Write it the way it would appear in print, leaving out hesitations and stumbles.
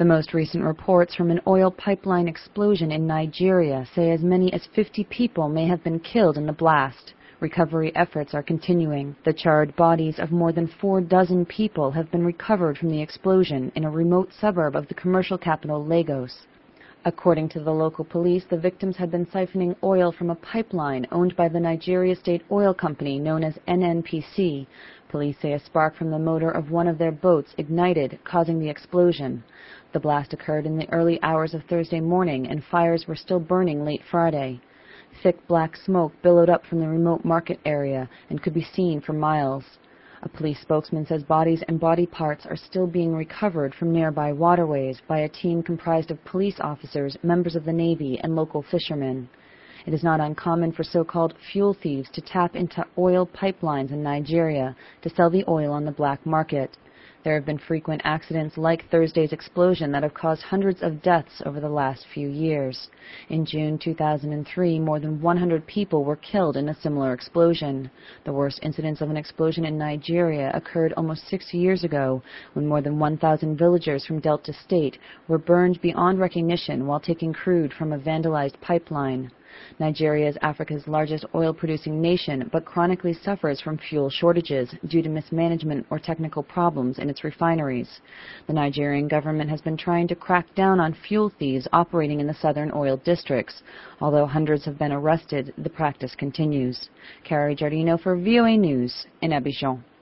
The most recent reports from an oil pipeline explosion in Nigeria say as many as 50 people may have been killed in the blast. Recovery efforts are continuing. The charred bodies of more than 4 dozen people have been recovered from the explosion in a remote suburb of the commercial capital Lagos. According to the local police, the victims had been siphoning oil from a pipeline owned by the Nigeria State Oil Company known as NNPC. Police say a spark from the motor of one of their boats ignited, causing the explosion. The blast occurred in the early hours of Thursday morning, and fires were still burning late Friday. Thick black smoke billowed up from the remote market area and could be seen for miles. A police spokesman says bodies and body parts are still being recovered from nearby waterways by a team comprised of police officers, members of the Navy, and local fishermen. It is not uncommon for so-called fuel thieves to tap into oil pipelines in Nigeria to sell the oil on the black market. There have been frequent accidents like Thursday's explosion that have caused hundreds of deaths over the last few years. In June 2003, more than 100 people were killed in a similar explosion. The worst incidents of an explosion in Nigeria occurred almost 6 years ago, when more than 1,000 villagers from Delta State were burned beyond recognition while taking crude from a vandalized pipeline. Nigeria is Africa's largest oil-producing nation, but chronically suffers from fuel shortages due to mismanagement or technical problems in its refineries. The Nigerian government has been trying to crack down on fuel thieves operating in the southern oil districts. Although hundreds have been arrested, the practice continues. Carrie Giardino for VOA News in Abidjan.